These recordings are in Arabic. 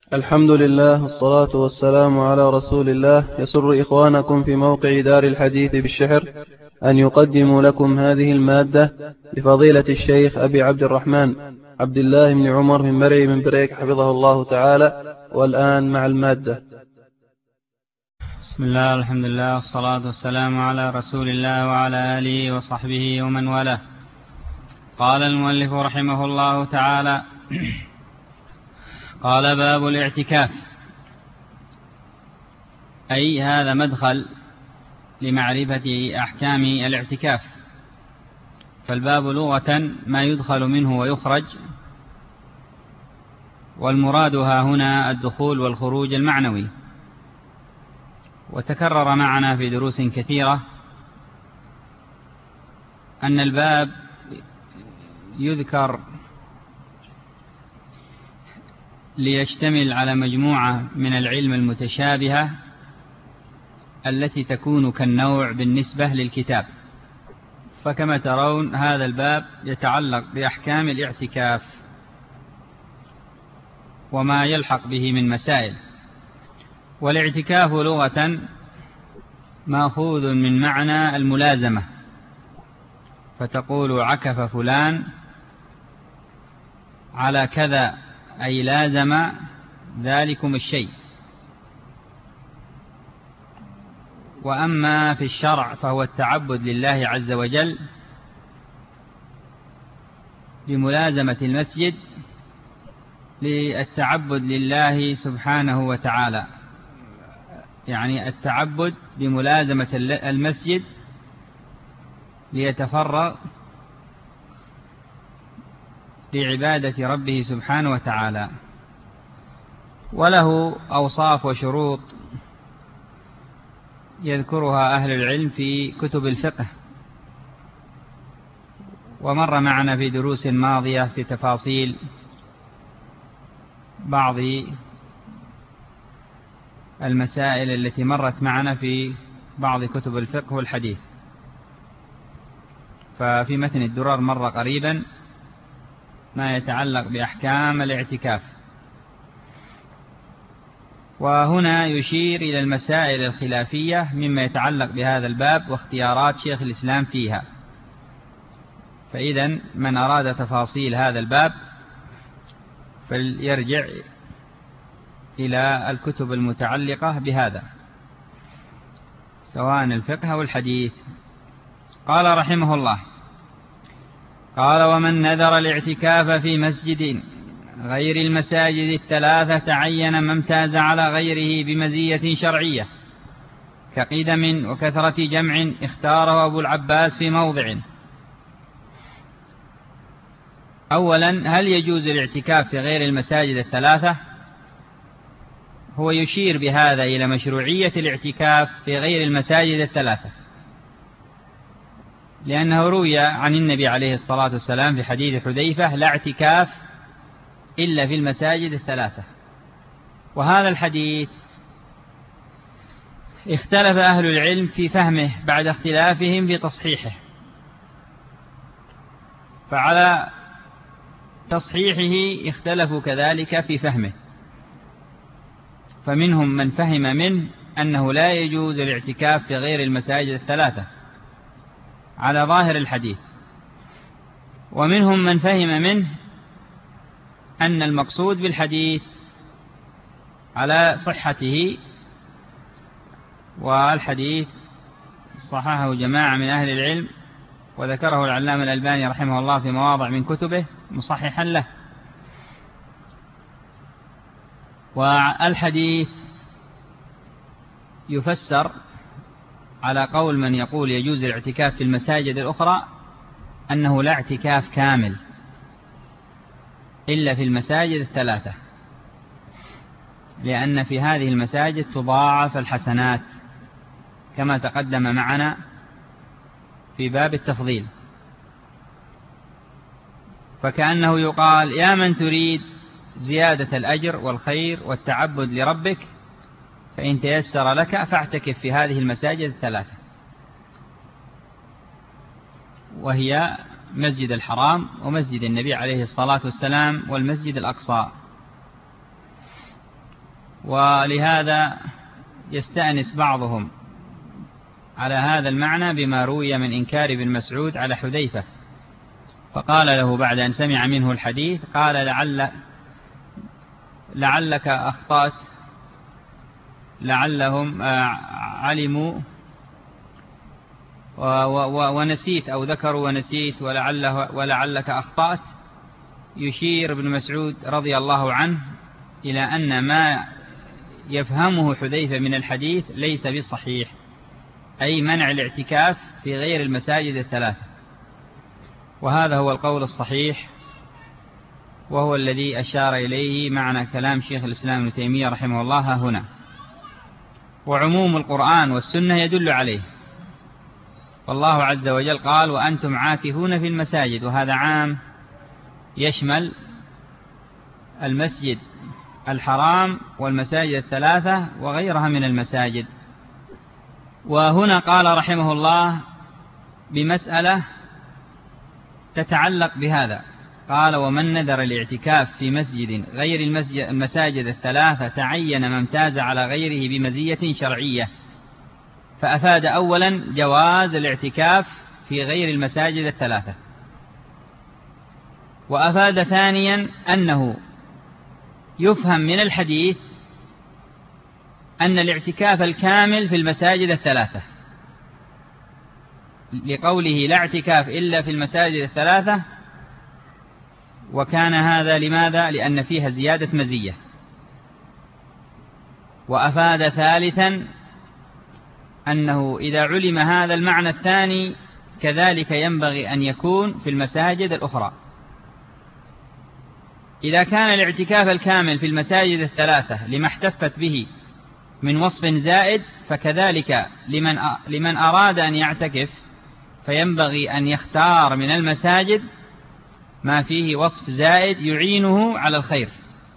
الحمد لله والصلاة والسلام على رسول الله. يسر إخوانكم في موقع دار الحديث بالشحر أن يقدموا لكم هذه المادة لفضيلة الشيخ أبي عبد الرحمن عبد الله بن عمر من مرعي من بريك حفظه الله تعالى. والآن مع المادة. بسم الله، الحمد لله، والصلاة والسلام على رسول الله وعلى آله وصحبه ومن والاه. قال المؤلف رحمه الله تعالى: قال: باب الاعتكاف، أي هذا مدخل لمعرفة أحكام الاعتكاف. فالباب لغة ما يدخل منه ويخرج، والمراد ها هنا الدخول والخروج المعنوي. وتكرر معنا في دروس كثيرة أن الباب يذكر ليشتمل على مجموعة من العلم المتشابهة التي تكون كالنوع بالنسبة للكتاب. فكما ترون هذا الباب يتعلق بأحكام الاعتكاف وما يلحق به من مسائل. والاعتكاف لغة مأخوذ من معنى الملازمة، فتقول عكف فلان على كذا، أي لازم ذلكم الشيء. وأما في الشرع فهو التعبد لله عز وجل بملازمة المسجد، للتعبد لله سبحانه وتعالى، يعني التعبد بملازمة المسجد ليتفرغ لعبادة ربه سبحانه وتعالى. وله أوصاف وشروط يذكرها أهل العلم في كتب الفقه، ومر معنا في دروس ماضية في تفاصيل بعض المسائل التي مرت معنا في بعض كتب الفقه والحديث. ففي متن الدرر مر قريبا ما يتعلق بأحكام الاعتكاف، وهنا يشير إلى المسائل الخلافية مما يتعلق بهذا الباب واختيارات شيخ الإسلام فيها. فإذا من أراد تفاصيل هذا الباب فليرجع إلى الكتب المتعلقة بهذا سواء الفقه أو الحديث. قال رحمه الله: قال: ومن نذر الاعتكاف في مسجد غير المساجد الثلاثة تعين ما امتاز على غيره بمزية شرعية كقدم وكثرة جمع اختاره أبو العباس في موضع. أولا، هل يجوز الاعتكاف في غير المساجد الثلاثة؟ هو يشير بهذا إلى مشروعية الاعتكاف في غير المساجد الثلاثة، لأنه روي عن النبي عليه الصلاة والسلام في حديث حذيفة: لا اعتكاف إلا في المساجد الثلاثة. وهذا الحديث اختلف أهل العلم في فهمه بعد اختلافهم في تصحيحه، فعلى تصحيحه اختلفوا كذلك في فهمه. فمنهم من فهم منه أنه لا يجوز الاعتكاف في غير المساجد الثلاثة على ظاهر الحديث، ومنهم من فهم منه أن المقصود بالحديث على صحته، والحديث صححه جماعة من أهل العلم، وذكره العلامة الألباني رحمه الله في مواضع من كتبه مصححا له. والحديث يفسر على قول من يقول يجوز الاعتكاف في المساجد الأخرى أنه لا اعتكاف كامل إلا في المساجد الثلاثة، لأن في هذه المساجد تضاعف الحسنات كما تقدم معنا في باب التفضيل. فكأنه يقال: يا من تريد زيادة الأجر والخير والتعبد لربك، فإن تيسر لك فاعتكف في هذه المساجد الثلاثة، وهي مسجد الحرام ومسجد النبي عليه الصلاة والسلام والمسجد الأقصى. ولهذا يستأنس بعضهم على هذا المعنى بما روي من إنكار ابن مسعود على حذيفة، فقال له بعد أن سمع منه الحديث، قال لعلك أخطأت، لعلهم علموا ونسيت، أو ذكروا ونسيت، ولعلك أخطأت، يشير ابن مسعود رضي الله عنه إلى أن ما يفهمه حذيفة من الحديث ليس بالصحيح، أي منع الاعتكاف في غير المساجد الثلاثة، وهذا هو القول الصحيح، وهو الذي أشار إليه معنى كلام شيخ الإسلام ابن تيمية رحمه الله هنا، وعموم القرآن والسنة يدل عليه. والله عز وجل قال: وأنتم عاكفون في المساجد، وهذا عام يشمل المسجد الحرام والمساجد الثلاثة وغيرها من المساجد. وهنا قال رحمه الله بمسألة تتعلق بهذا، قال: ومن نذر الاعتكاف في مسجد غير المساجد الثلاثة تعين ما امتاز على غيره بمزية شرعية، فأفاد أولا جواز الاعتكاف في غير المساجد الثلاثة، وأفاد ثانيا أنه يفهم من الحديث أن الاعتكاف الكامل في المساجد الثلاثة، لقوله لا اعتكاف إلا في المساجد الثلاثة، وكان هذا لماذا؟ لأن فيها زيادة مزية. وأفاد ثالثا أنه إذا علم هذا المعنى الثاني كذلك ينبغي أن يكون في المساجد الأخرى. إذا كان الاعتكاف الكامل في المساجد الثلاثة لما احتفت به من وصف زائد، فكذلك لمن أراد أن يعتكف فينبغي أن يختار من المساجد ما فيه وصف زائد يعينه على الخير،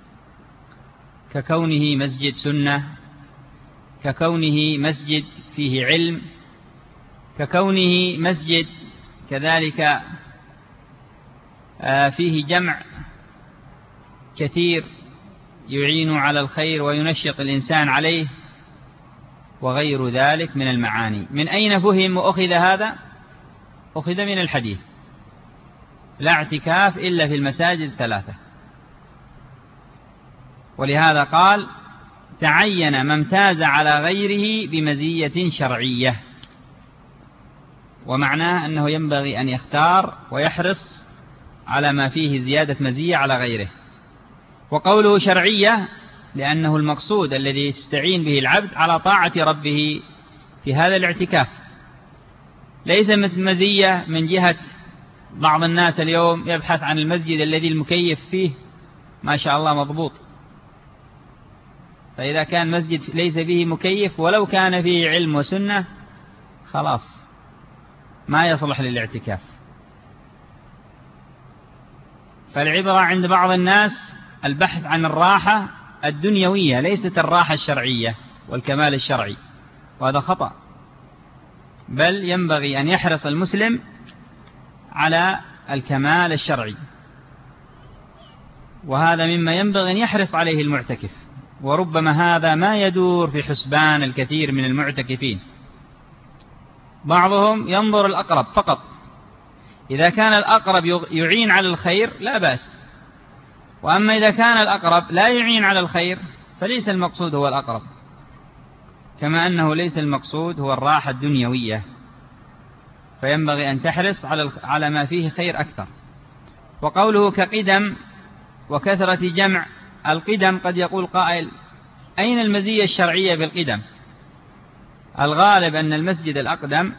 ككونه مسجد سنة، ككونه مسجد فيه علم، ككونه مسجد كذلك فيه جمع كثير يعين على الخير وينشط الإنسان عليه، وغير ذلك من المعاني. من أين فهم وأخذ هذا؟ أخذ من الحديث: لا اعتكاف إلا في المساجد الثلاثة. ولهذا قال: تعين ما امتاز على غيره بمزية شرعية، ومعناه أنه ينبغي أن يختار ويحرص على ما فيه زيادة مزية على غيره. وقوله شرعية لأنه المقصود الذي يستعين به العبد على طاعة ربه في هذا الاعتكاف، ليس مزية من جهة بعض الناس اليوم يبحث عن المسجد الذي المكيف فيه ما شاء الله مضبوط، فإذا كان مسجد ليس فيه مكيف ولو كان فيه علم وسنة خلاص ما يصلح للاعتكاف. فالعبرة عند بعض الناس البحث عن الراحة الدنيوية، ليست الراحة الشرعية والكمال الشرعي، وهذا خطأ، بل ينبغي أن يحرص المسلم على الكمال الشرعي، وهذا مما ينبغي أن يحرص عليه المعتكف. وربما هذا ما يدور في حسبان الكثير من المعتكفين، بعضهم ينظر الأقرب فقط، إذا كان الأقرب يعين على الخير لا بأس، وأما إذا كان الأقرب لا يعين على الخير فليس المقصود هو الأقرب، كما أنه ليس المقصود هو الراحة الدنيوية، فينبغي أن تحرص على ما فيه خير أكثر. وقوله كقدم وكثرة جمع، القدم قد يقول قائل: أين المزية الشرعية بالقدم؟ الغالب أن المسجد الأقدم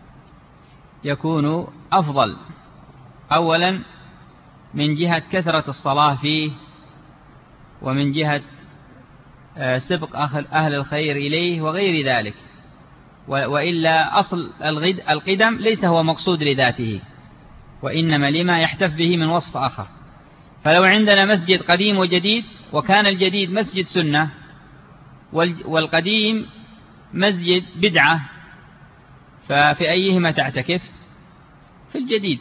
يكون أفضل، أولا من جهة كثرة الصلاة فيه، ومن جهة سبق أهل الخير إليه وغير ذلك، وإلا أصل القدم ليس هو مقصود لذاته، وإنما لما يحتف به من وصف آخر. فلو عندنا مسجد قديم وجديد، وكان الجديد مسجد سنة والقديم مسجد بدعة، ففي أيهما تعتكف؟ في الجديد.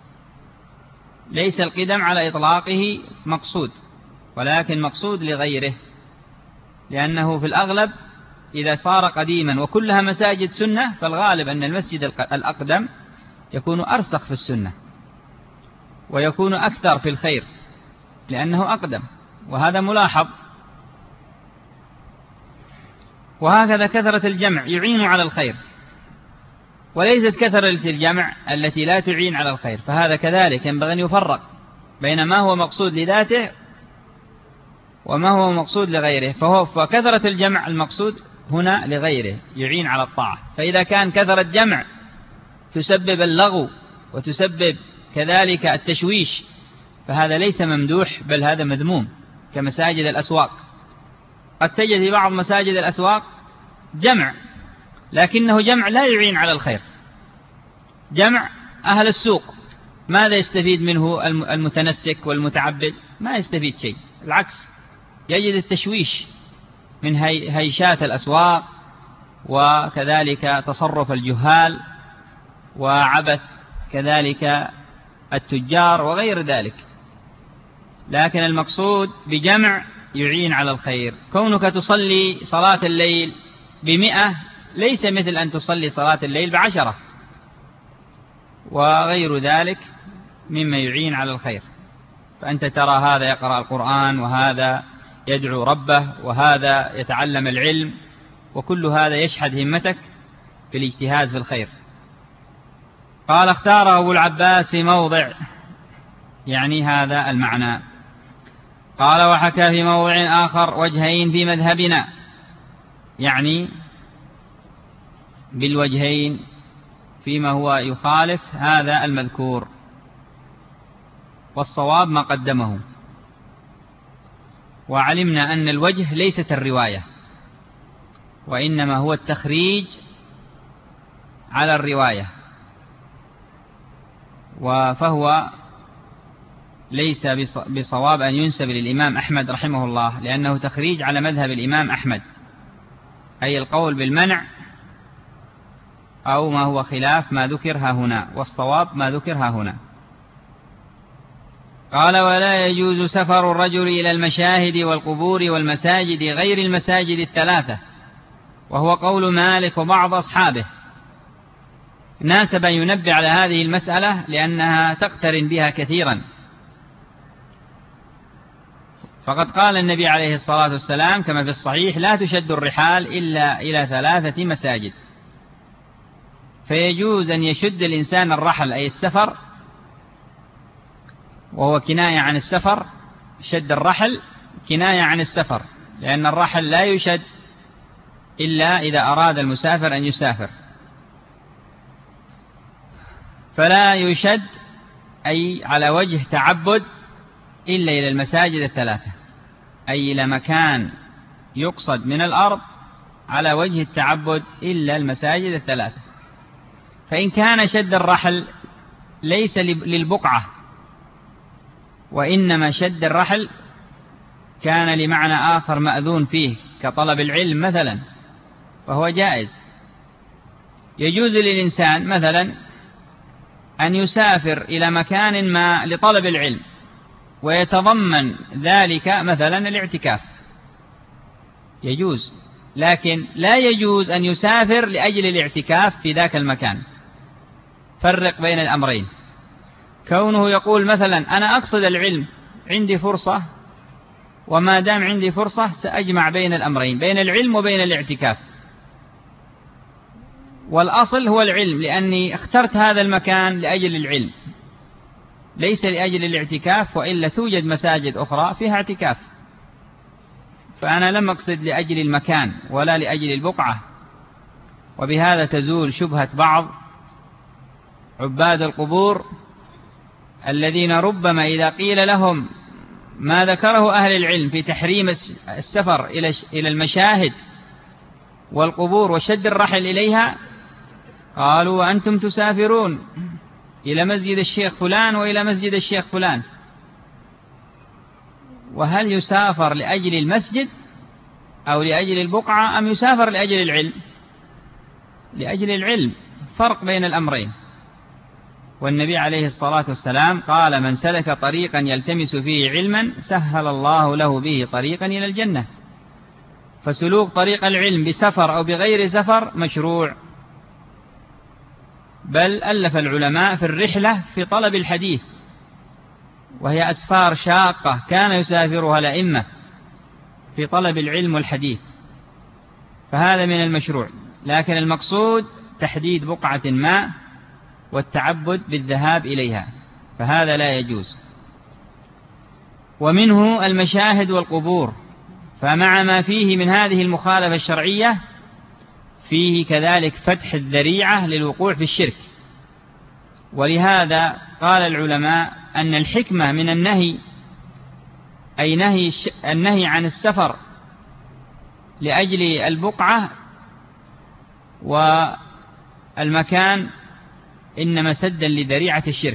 ليس القدم على إطلاقه مقصود، ولكن مقصود لغيره، لأنه في الأغلب إذا صار قديما وكلها مساجد سنة فالغالب أن المسجد الأقدم يكون أرسخ في السنة ويكون أكثر في الخير لأنه أقدم، وهذا ملاحظ. وهكذا كثرة الجمع يعين على الخير، وليست كثرة الجمع التي لا تعين على الخير، فهذا كذلك ينبغي أن يفرق بين ما هو مقصود لذاته وما هو مقصود لغيره. فكثرة الجمع المقصود هنا لغيره يعين على الطاعة، فإذا كان كثرة جمع تسبب اللغو وتسبب كذلك التشويش فهذا ليس ممدوح بل هذا مذموم. كمساجد الأسواق، قد تجد في بعض مساجد الأسواق جمع لكنه جمع لا يعين على الخير، جمع أهل السوق. ماذا يستفيد منه المتنسك والمتعبد؟ ما يستفيد شيء، العكس يجد التشويش من هيشات الأسواق وكذلك تصرف الجهال وعبث كذلك التجار وغير ذلك. لكن المقصود بجمع يعين على الخير. كونك تصلي صلاة الليل ب100 ليس مثل أن تصلي صلاة الليل ب10 وغير ذلك مما يعين على الخير. فأنت ترى هذا يقرأ القرآن وهذا يدعو ربه وهذا يتعلم العلم، وكل هذا يشحذ همتك بالاجتهاد في الخير. قال اختاره أبو العباس في موضع، يعني هذا المعنى. قال وحكى في موضع آخر وجهين في مذهبنا، يعني بالوجهين فيما هو يخالف هذا المذكور، والصواب ما قدمه. وعلمنا أن الوجه ليست الرواية وإنما هو التخريج على الرواية، فهو ليس بصواب أن ينسب للإمام أحمد رحمه الله، لأنه تخريج على مذهب الإمام أحمد، أي القول بالمنع أو ما هو خلاف ما ذكرها هنا، والصواب ما ذكرها هنا. قال ولا يجوز سفر الرجل إلى المشاهد والقبور والمساجد غير المساجد 3، وهو قول مالك وبعض أصحابه. ناسب أن ينبه على هذه المسألة لأنها تقترن بها كثيرا. فقد قال النبي عليه الصلاة والسلام كما في الصحيح لا تشد الرحال إلا إلى 3 مساجد، فيجوز أن يشد الإنسان الرحل أي السفر، وهو كناية عن السفر. شد الرحل كناية عن السفر، لأن الرحل لا يشد إلا إذا أراد المسافر أن يسافر، فلا يشد أي على وجه تعبد إلا إلى المساجد 3، أي إلى مكان يقصد من الأرض على وجه التعبد إلا المساجد 3. فإن كان شد الرحل ليس للبقعة وإنما شد الرحل كان لمعنى آخر مأذون فيه كطلب العلم مثلا، فهو جائز. يجوز للإنسان مثلا أن يسافر إلى مكان ما لطلب العلم ويتضمن ذلك مثلا الاعتكاف، يجوز. لكن لا يجوز أن يسافر لأجل الاعتكاف في ذاك المكان. فرق بين الأمرين. كونه يقول مثلا أنا أقصد العلم، عندي فرصة، وما دام عندي فرصة سأجمع بين الأمرين، بين العلم وبين الاعتكاف. والأصل هو العلم، لأني اخترت هذا المكان لأجل العلم ليس لأجل الاعتكاف، وإلا توجد مساجد أخرى فيها اعتكاف. فأنا لم أقصد لأجل المكان ولا لأجل البقعة. وبهذا تزول شبهة بعض عباد القبور الذين ربما إذا قيل لهم ما ذكره أهل العلم في تحريم السفر إلى المشاهد والقبور وشد الرحل إليها قالوا وأنتم تسافرون إلى مسجد الشيخ فلان وإلى مسجد الشيخ فلان. وهل يسافر لأجل المسجد أو لأجل البقعة أم يسافر لأجل العلم؟ لأجل العلم. فرق بين الأمرين. والنبي عليه الصلاة والسلام قال من سلك طريقا يلتمس فيه علما سهل الله له به طريقا إلى الجنة. فسلوك طريق العلم بسفر أو بغير سفر مشروع، بل ألف العلماء في الرحلة في طلب الحديث، وهي أسفار شاقة كان يسافرها الأئمة في طلب العلم والحديث، فهذا من المشروع. لكن المقصود تحديد بقعة ما والتعبد بالذهاب إليها، فهذا لا يجوز. ومنه المشاهد والقبور، فمع ما فيه من هذه المخالفة الشرعية فيه كذلك فتح الذريعة للوقوع في الشرك. ولهذا قال العلماء أن الحكمة من النهي أي النهي عن السفر لأجل البقعة والمكان إنما سدا لذريعة الشرك،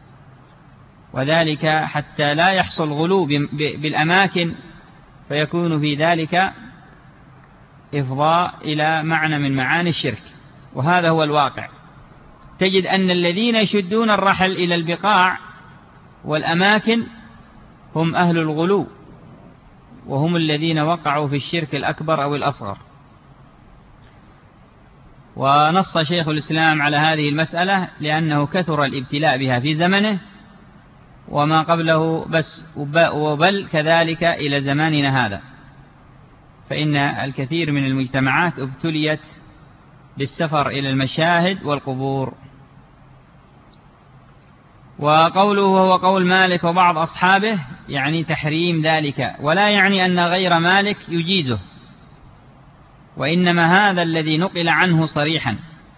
وذلك حتى لا يحصل غلو بالأماكن فيكون في ذلك إفضاء إلى معنى من معاني الشرك. وهذا هو الواقع. تجد أن الذين يشدون الرحل إلى البقاع والأماكن هم أهل الغلو، وهم الذين وقعوا في الشرك الأكبر أو الأصغر. ونص شيخ الإسلام على هذه المسألة لأنه كثر الابتلاء بها في زمنه وما قبله وبل كذلك إلى زماننا هذا، فإن الكثير من المجتمعات ابتليت بالسفر إلى المشاهد والقبور. وقوله هو قول مالك وبعض أصحابه يعني تحريم ذلك، ولا يعني أن غير مالك يجيزه، وإنما هذا الذي نقل عنه صريحا،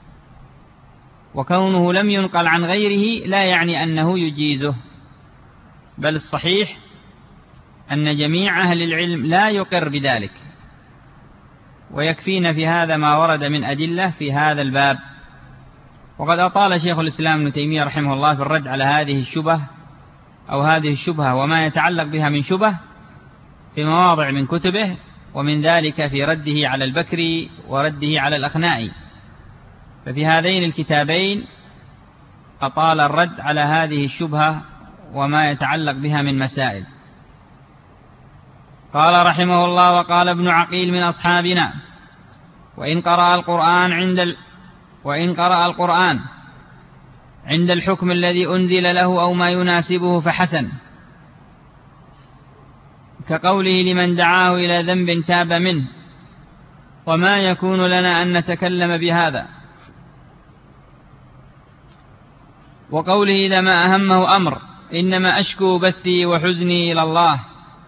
وكونه لم ينقل عن غيره لا يعني أنه يجيزه، بل الصحيح أن جميع أهل العلم لا يقر بذلك. ويكفينا في هذا ما ورد من أدلة في هذا الباب. وقد أطال شيخ الإسلام ابن تيمية رحمه الله في الرد على هذه الشبهة أو هذه الشبهة وما يتعلق بها من شبه في مواضع من كتبه، ومن ذلك في رده على البكري ورده على الأخنائي، ففي هذين الكتابين أطال الرد على هذه الشبهة وما يتعلق بها من مسائل. قال رحمه الله: وقال ابن عقيل من أصحابنا: وإن قرأ القرآن عند الحكم الذي أنزل له أو ما يناسبه فحسن، كقوله: لمن دعاه إلى ذنب تاب منه، وما يكون لنا أن نتكلم بهذا. وقوله: إذا ما أهمه أمر إنما أشكو بثي وحزني إلى الله.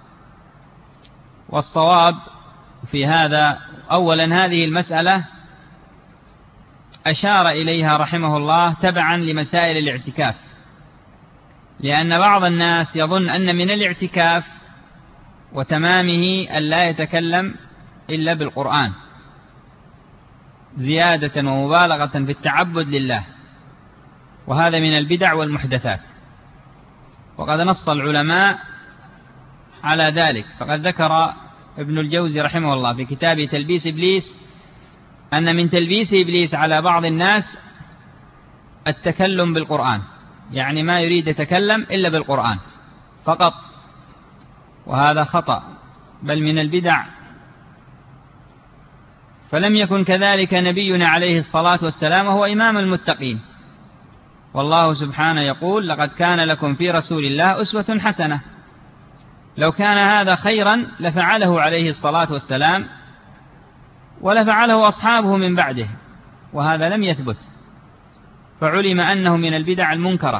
والصواب في هذا أولا هذه المسألة أشار إليها رحمه الله تبعا لمسائل الاعتكاف، لأن بعض الناس يظن أن من الاعتكاف وتمامه أن لا يتكلم إلا بالقرآن زيادة ومبالغة في التعبد لله، وهذا من البدع والمحدثات. وقد نص العلماء على ذلك، فقد ذكر ابن الجوزي رحمه الله في كتابه تلبيس إبليس أن من تلبيس إبليس على بعض الناس التكلم بالقرآن، يعني ما يريد يتكلم إلا بالقرآن فقط، وهذا خطأ بل من البدع. فلم يكن كذلك نبينا عليه الصلاة والسلام وهو إمام المتقين، والله سبحانه يقول: لقد كان لكم في رسول الله أسوة حسنة. لو كان هذا خيرا لفعله عليه الصلاة والسلام ولفعله أصحابه من بعده، وهذا لم يثبت، فعلم أنه من البدع المنكرة.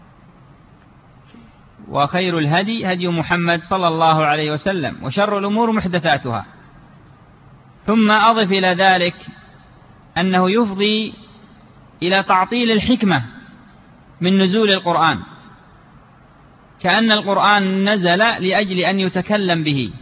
وخير الهدي هدي محمد صلى الله عليه وسلم، وشر الأمور محدثاتها. ثم أضف إلى ذلك أنه يفضي إلى تعطيل الحكمة من نزول القرآن، كأن القرآن نزل لأجل أن يتكلم به،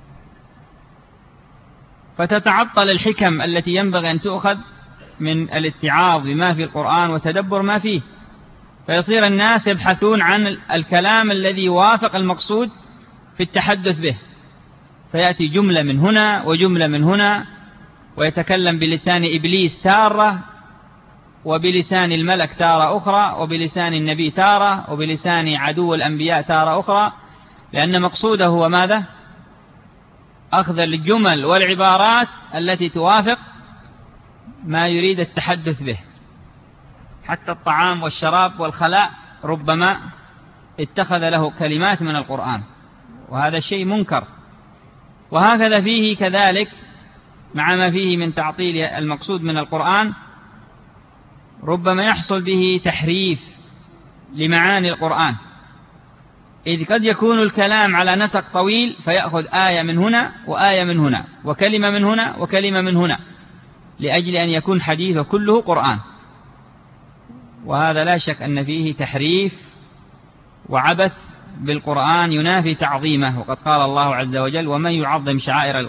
فتتعطل الحكم التي ينبغي أن تؤخذ من الاتعاظ بما في القرآن وتدبر ما فيه، فيصير الناس يبحثون عن الكلام الذي يوافق المقصود في التحدث به، فيأتي جملة من هنا وجملة من هنا، ويتكلم بلسان إبليس تارة، وبلسان الملك تارة أخرى، وبلسان النبي تارة، وبلسان عدو الأنبياء تارة أخرى، لأن مقصوده هو ماذا؟ أخذ الجمل والعبارات التي توافق ما يريد التحدث به. حتى الطعام والشراب والخلاء ربما اتخذ له كلمات من القرآن، وهذا شيء منكر. وهكذا فيه كذلك مع ما فيه من تعطيل المقصود من القرآن ربما يحصل به تحريف لمعاني القرآن، إذ قد يكون الكلام على نسق طويل فيأخذ آية من هنا وآية من هنا وكلمة من هنا وكلمة من هنا لأجل أن يكون حديثه كله قرآن، وهذا لا شك أن فيه تحريف وعبث بالقرآن ينافي تعظيمه. وقد قال الله عز وجل: ومن يعظم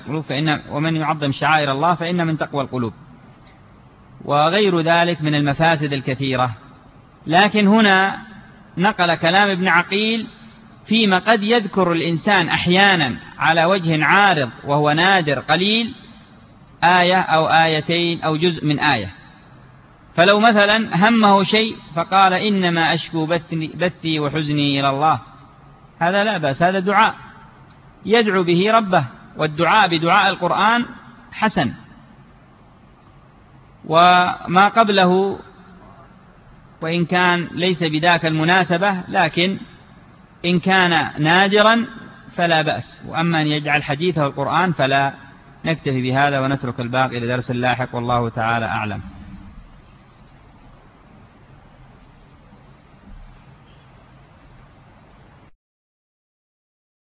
شعائر الله فإن من تقوى القلوب، وغير ذلك من المفاسد الكثيرة. لكن هنا نقل كلام ابن عقيل فيما قد يذكر الإنسان أحيانا على وجه عارض وهو نادر قليل آية أو آيتين أو جزء من آية. فلو مثلا همه شيء فقال: إنما أشكو بثي وحزني إلى الله، هذا لا بأس، هذا دعاء يدعو به ربه، والدعاء بدعاء القرآن حسن. وما قبله وإن كان ليس بذاك المناسبة، لكن إن كان نادرا فلا بأس. وأما أن يجعل حديثه القرآن فلا. نكتفي بهذا ونترك الباقي إلى درس لاحق، والله تعالى أعلم.